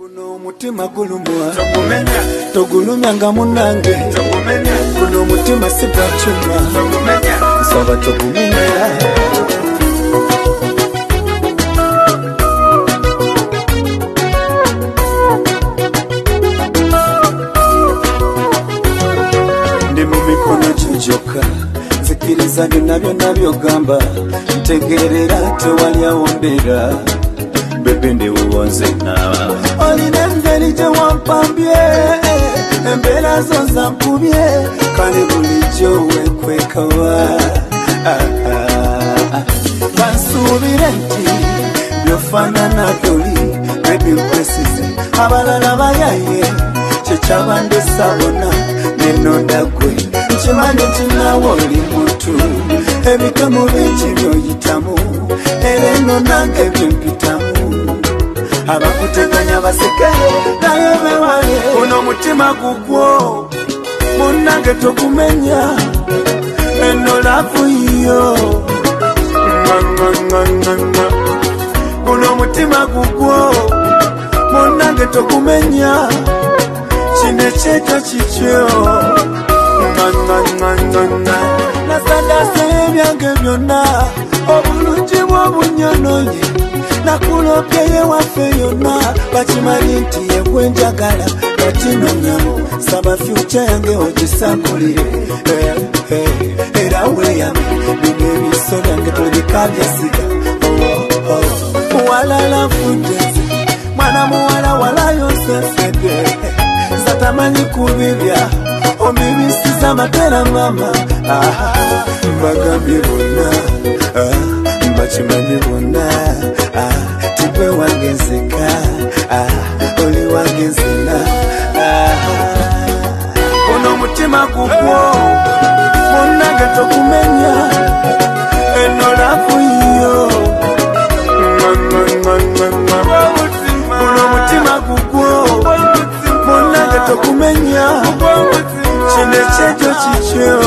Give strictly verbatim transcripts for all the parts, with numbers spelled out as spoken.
Guno mutima gulumwa togumenya togulumya nga munange togumenya guno mutima sibachuma togumenya saba togumenya ndi mu mikono gy'ojjokka nzikiriza byonna byonna by'ogamba ntegeerera tewali awombera bebe ndi uwonze nawa olina engeri gye wampambye embeera zo zankubye kale bulijjo weekwekawa bansuubire nti byofaanana byoli bebi nkwesize abalala bayaye kyekyabandesa bona nenonda gwe nkimanyi nti naawe oli muntu ebitomo bingi byoyitamu era eno nange byempitamu abakuteganya baseke naye bewale guno mutima gugwo munange togumenya eno lavu yo guno mutima gugwo munange togumenya kino ekyeka kikyo nasadase ebyange byonna obulungi bw'obunyonoye nakulopye waffe yonna bakimanyi nti yegwenjagala batinonyamu saba fyuca yange ogisangulire era weyame bino ebiso byange tolikabyesiga walala fudezi mwana muwala walayo sefede zatamanyi kubibya omibisiza matera mama mbagambye bonna bakimanyi bonna tipwe wange nseka oli wange nsena guno mutima gugwo munange togumenya eno lavu yo guno mutima gugwo munange togumenya kino ekyekyo kikyo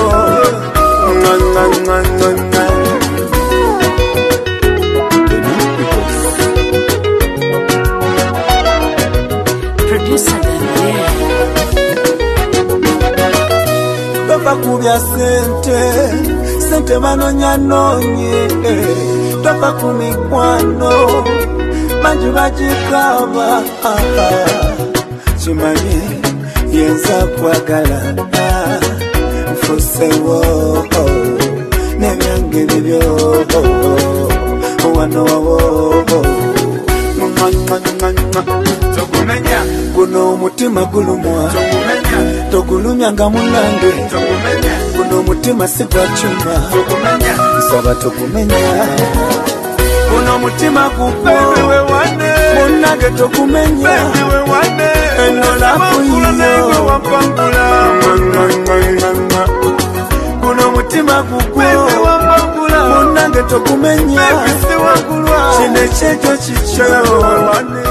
kubya sente sente banonya nonye toka kumikwano manju bajikaba kimanyi yenza kwagala mfusewo nebyange bibyo wano wawo togumenya guno mutima gulumwa togumenya togulumya nga munange togumenya guno mutima sigwachuma togumenya nsaba togumenya guno mutima gugwo munange togumenya eno lavu yo guno mutima gugwo munange togumenya kino ekyekyo kikyo